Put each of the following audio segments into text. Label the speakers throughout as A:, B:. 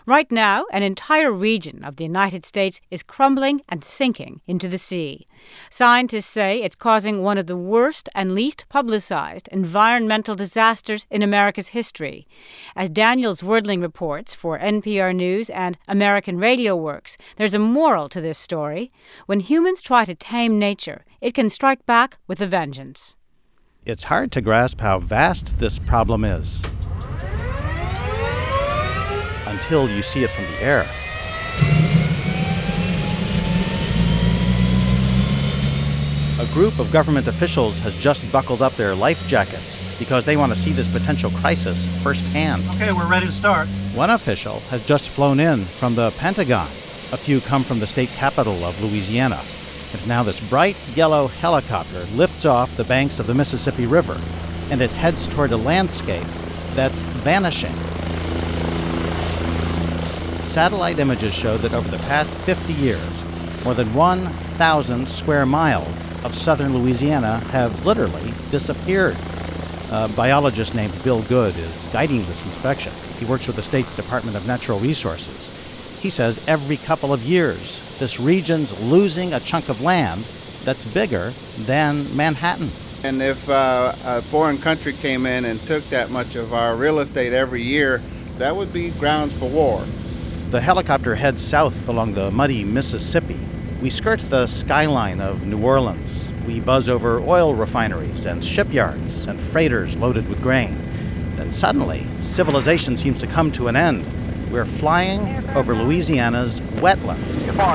A: Right now, an entire region of the United States is crumbling and sinking into the sea. Scientists say it's causing one of the worst and least publicized environmental disasters in America's history. As Daniel Zwerdling reports for NPR News and American Radio Works, there's a moral to this story. When humans try to tame nature, it can strike back with a vengeance.
B: It's hard to grasp how vast this problem is until you see it from the air. A group of government officials has just buckled up their life jackets because they want to see this potential crisis firsthand.
C: Okay, we're ready to start.
B: One official has just flown in from the Pentagon. A few come from the state capital of Louisiana. And now this bright yellow helicopter lifts off the banks of the Mississippi River, and it heads toward a landscape that's vanishing. Satellite images show that over the past 50 years, more than 1,000 square miles of southern Louisiana have literally disappeared. A biologist named Bill Good is guiding this inspection. He works with the state's Department of Natural Resources. He says every couple of years, this region's losing a chunk of land that's bigger than Manhattan.
D: And if a foreign country came in and took that much of our real estate every year, that would be grounds for war.
B: The helicopter heads south along the muddy Mississippi. We skirt the skyline of New Orleans. We buzz over oil refineries and shipyards and freighters loaded with grain. Then suddenly, civilization seems to come to an end. We're flying over Louisiana's wetlands.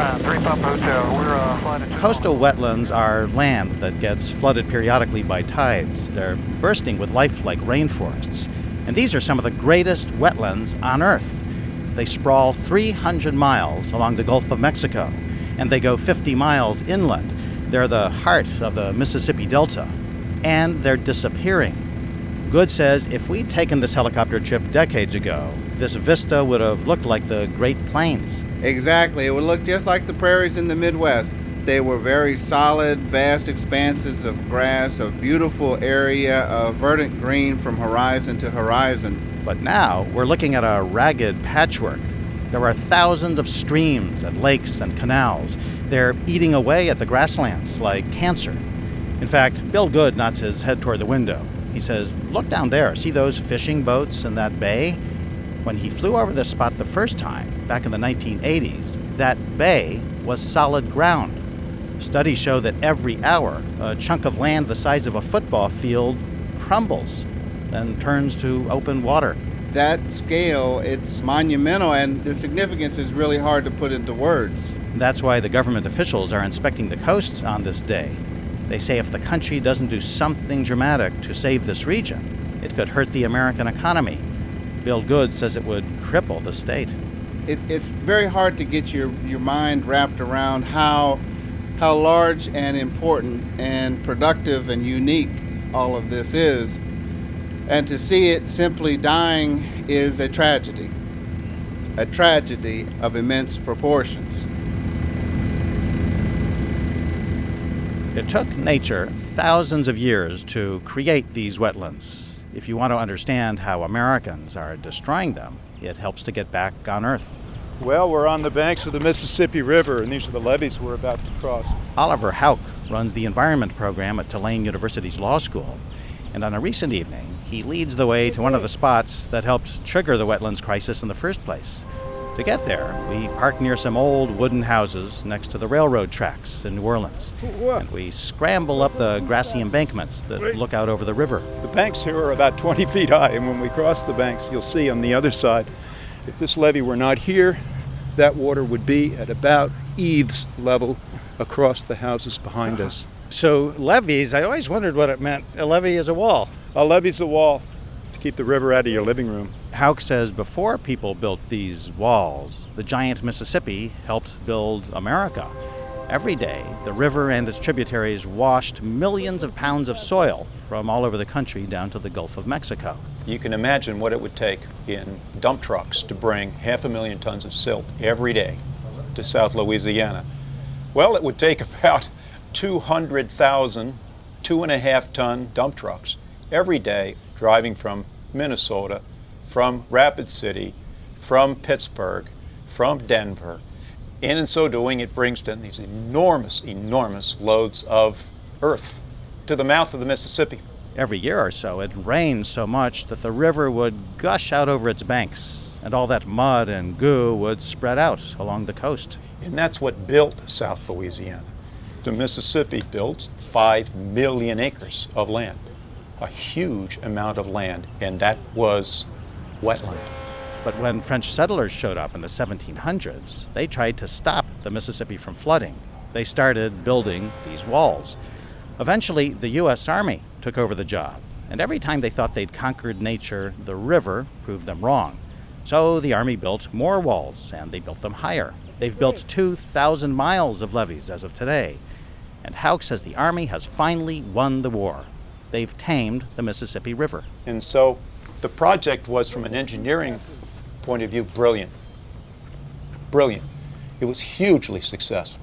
B: Coastal wetlands are land that gets flooded periodically by tides. They're bursting with life like rainforests. And these are some of the greatest wetlands on Earth. They sprawl 300 miles along the Gulf of Mexico, and they go 50 miles inland. They're the heart of the Mississippi Delta, and they're disappearing. Good says if we'd taken this helicopter trip decades ago, this vista would have looked like the Great Plains.
D: Exactly. It would look just like the prairies in the Midwest. They were very solid, vast expanses of grass, a beautiful area of verdant green from horizon to horizon.
B: But now we're looking at a ragged patchwork. There are thousands of streams and lakes and canals. They're eating away at the grasslands like cancer. In fact, Bill Good nods his head toward the window. He says, "Look down there. See those fishing boats in that bay?" When he flew over this spot the first time, back in the 1980s, that bay was solid ground. Studies show that every hour, a chunk of land the size of a football field crumbles and turns to open water.
D: That scale, it's monumental, and the significance is really hard to put into words.
B: That's why the government officials are inspecting the coasts on this day. They say if the country doesn't do something dramatic to save this region, it could hurt the American economy. Bill Good says it would cripple the state.
D: It's very hard to get your mind wrapped around how large and important and productive and unique all of this is. And to see it simply dying is a tragedy of immense proportions.
B: It took nature thousands of years to create these wetlands. If you want to understand how Americans are destroying them, it helps to get back on Earth.
E: Well, we're on the banks of the Mississippi River, and these are the levees we're about to cross.
B: Oliver Houck runs the environment program at Tulane University's law school. And on a recent evening, he leads the way to one of the spots that helped trigger the wetlands crisis in the first place. To get there, we park near some old wooden houses next to the railroad tracks in New Orleans. And we scramble up the grassy embankments that look out over the river.
E: The banks here are about 20 feet high, and when we cross the banks, you'll see on the other side, if this levee were not here, that water would be at about eaves level across the houses behind us.
B: So levees, I always wondered what it meant. A levee is a wall.
E: A levee's a wall to keep the river out of your living room.
B: Houck says before people built these walls, the giant Mississippi helped build America. Every day, the river and its tributaries washed millions of pounds of soil from all over the country down to the Gulf of Mexico.
F: You can imagine what it would take in dump trucks to bring 500,000 tons of silt every day to South Louisiana. Well, it would take about 200,000 2.5-ton dump trucks every day driving from Minnesota, from Rapid City, from Pittsburgh, from Denver. And in so doing, it brings down these enormous, enormous loads of earth to the mouth of the Mississippi.
B: Every year or so, it rained so much that the river would gush out over its banks, and all that mud and goo would spread out along the coast.
F: And that's what built South Louisiana. The Mississippi built 5 million acres of land, a huge amount of land, and that was wetland.
B: But when French settlers showed up in the 1700s, they tried to stop the Mississippi from flooding. They started building these walls. Eventually, the U.S. Army took over the job, and every time they thought they'd conquered nature, the river proved them wrong. So the Army built more walls, and they built them higher. They've built 2,000 miles of levees as of today. And Houck says the Army has finally won the war. They've tamed the Mississippi River.
F: And so the project was, from an engineering point of view, brilliant. Brilliant. It was hugely successful.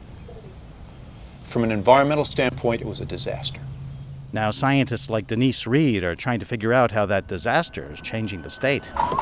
F: From an environmental standpoint, it was a disaster.
B: Now, scientists like Denise Reed are trying to figure out how that disaster is changing the state.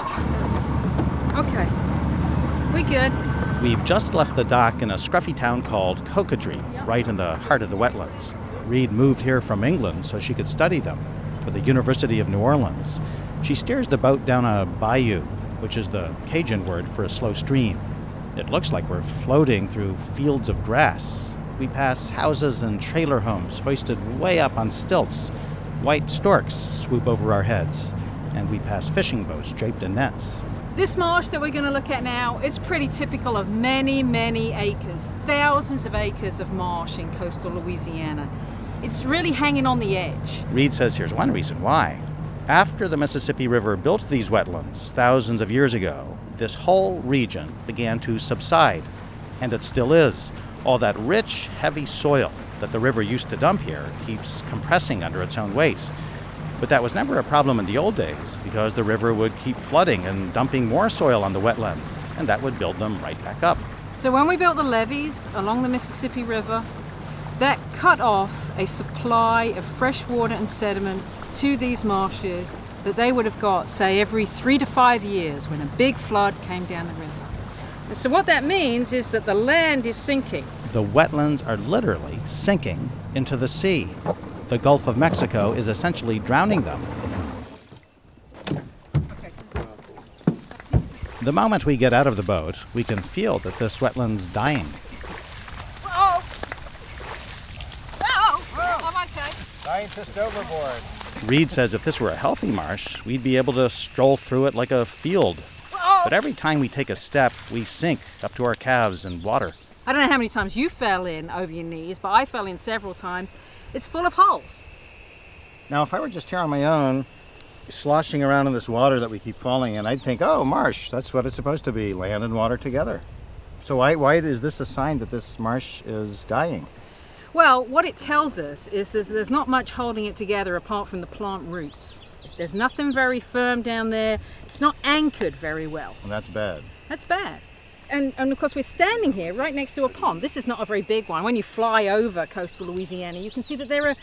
A: Okay. We good.
B: We've just left the dock in a scruffy town called Cocodrie, right in the heart of the wetlands. Reed moved here from England so she could study them for the University of New Orleans. She steers the boat down a bayou, which is the Cajun word for a slow stream. It looks like we're floating through fields of grass. We pass houses and trailer homes hoisted way up on stilts. White storks swoop over our heads, and we pass fishing boats draped in nets.
C: This marsh that we're going to look at now, it's pretty typical of many, many acres, thousands of acres of marsh in coastal Louisiana. It's really hanging on the edge.
B: Reed says here's one reason why. After the Mississippi River built these wetlands thousands of years ago, this whole region began to subside, and it still is. All that rich, heavy soil that the river used to dump here keeps compressing under its own weight. But that was never a problem in the old days because the river would keep flooding and dumping more soil on the wetlands, and that would build them right back up.
C: So when we built the levees along the Mississippi River, that cut off a supply of fresh water and sediment to these marshes that they would have got, say, every 3 to 5 years when a big flood came down the river. And so what that means is that the land is sinking.
B: The wetlands are literally sinking into the sea. The Gulf of Mexico is essentially drowning them. The moment we get out of the boat, we can feel that this wetland's dying.
C: Oh! Oh! I'm okay.
B: Scientist overboard. Reed says if this were a healthy marsh, we'd be able to stroll through it like a field. But every time we take a step, we sink up to our calves in water.
C: I don't know how many times you fell in over your knees, but I fell in several times. It's full of holes.
B: Now, if I were just here on my own, sloshing around in this water that we keep falling in, I'd think, oh, marsh, that's what it's supposed to be, land and water together. So why is this a sign that this marsh is dying?
C: Well, what it tells us is there's not much holding it together apart from the plant roots. There's nothing very firm down there. It's not anchored very well.
B: And that's bad.
C: That's bad. And of course, we're standing here right next to a pond. This is not a very big one. When you fly over coastal Louisiana, you can see that there are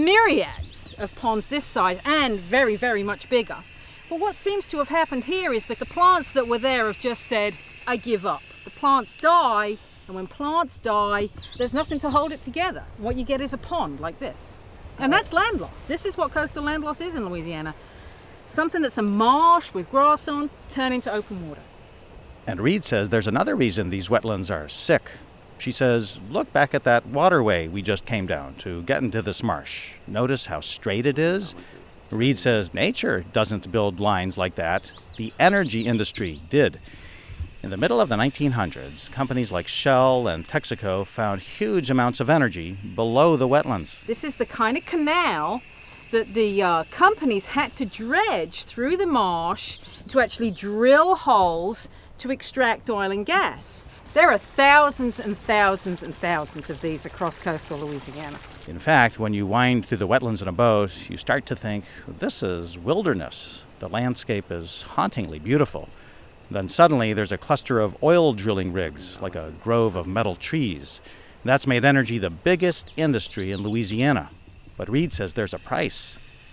C: myriads of ponds this size and very, very much bigger. But what seems to have happened here is that the plants that were there have just said, I give up. The plants die, and when plants die, there's nothing to hold it together. What you get is a pond like this. And that's land loss. This is what coastal land loss is in Louisiana. Something that's a marsh with grass on, turn into open water.
B: And Reed says there's another reason these wetlands are sick. She says, look back at that waterway we just came down to get into this marsh. Notice how straight it is? Reed says nature doesn't build lines like that. The energy industry did. In the middle of the 1900s, companies like Shell and Texaco found huge amounts of energy below the wetlands.
C: This is the kind of canal that the companies had to dredge through the marsh to actually drill holes to extract oil and gas. There are thousands and thousands and thousands of these across coastal Louisiana.
B: In fact, when you wind through the wetlands in a boat, you start to think, this is wilderness. The landscape is hauntingly beautiful. Then suddenly there's a cluster of oil drilling rigs, like a grove of metal trees. And that's made energy the biggest industry in Louisiana. But Reed says there's a price.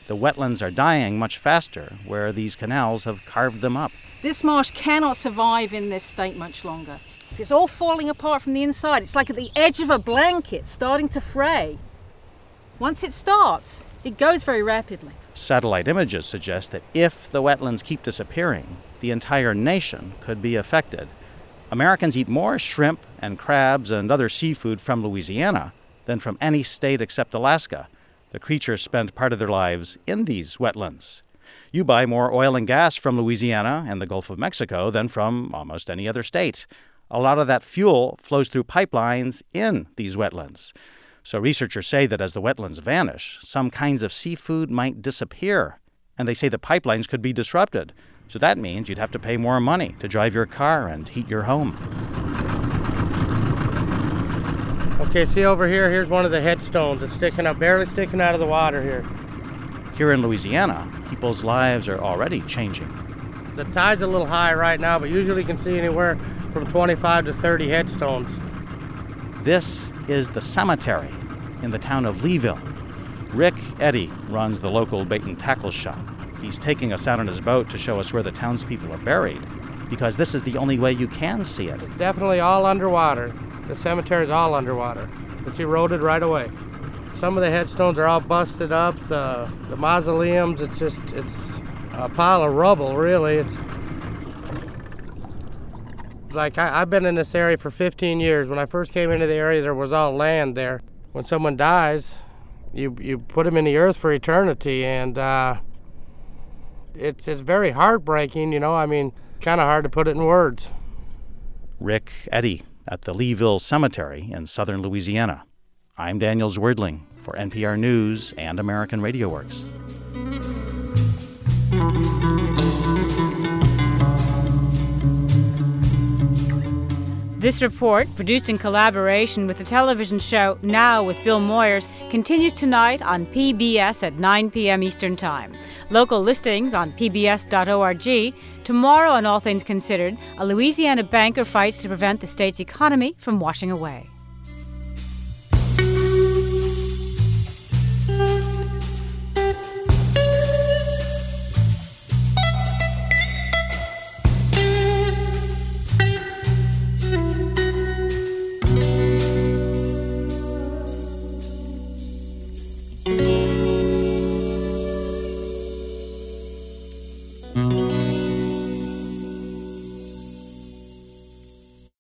B: The wetlands are dying much faster where these canals have carved them up.
C: This marsh cannot survive in this state much longer. It's all falling apart from the inside. It's like at the edge of a blanket starting to fray. Once it starts, it goes very rapidly.
B: Satellite images suggest that if the wetlands keep disappearing, the entire nation could be affected. Americans eat more shrimp and crabs and other seafood from Louisiana than from any state except Alaska. The creatures spend part of their lives in these wetlands. You buy more oil and gas from Louisiana and the Gulf of Mexico than from almost any other state. A lot of that fuel flows through pipelines in these wetlands. So researchers say that as the wetlands vanish, some kinds of seafood might disappear. And they say the pipelines could be disrupted. So that means you'd have to pay more money to drive your car and heat your home.
G: Okay, see over here, here's one of the headstones. It's sticking up, barely sticking out of the water here.
B: Here in Louisiana, people's lives are already changing.
G: The tide's a little high right now, but usually you can see anywhere from 25 to 30 headstones.
B: This is the cemetery in the town of Leeville. Rick Eddy runs the local bait and tackle shop. He's taking us out on his boat to show us where the townspeople are buried, because this is the only way you can see it.
G: It's definitely all underwater. The cemetery is all underwater. It's eroded right away. Some of the headstones are all busted up. The mausoleums, it's a pile of rubble, really. It's like I've been in this area for 15 years. When I first came into the area, there was all land there. When someone dies, you put them in the earth for eternity, and it's very heartbreaking, you know. I mean, kind of hard to put it in words.
B: Rick Eddy at the Leeville Cemetery in southern Louisiana. I'm Daniel Zwerdling for NPR News and American Radio Works.
A: This report, produced in collaboration with the television show Now with Bill Moyers, continues tonight on PBS at 9 p.m. Eastern Time. Local listings on pbs.org. Tomorrow on All Things Considered, a Louisiana banker fights to prevent the state's economy from washing away.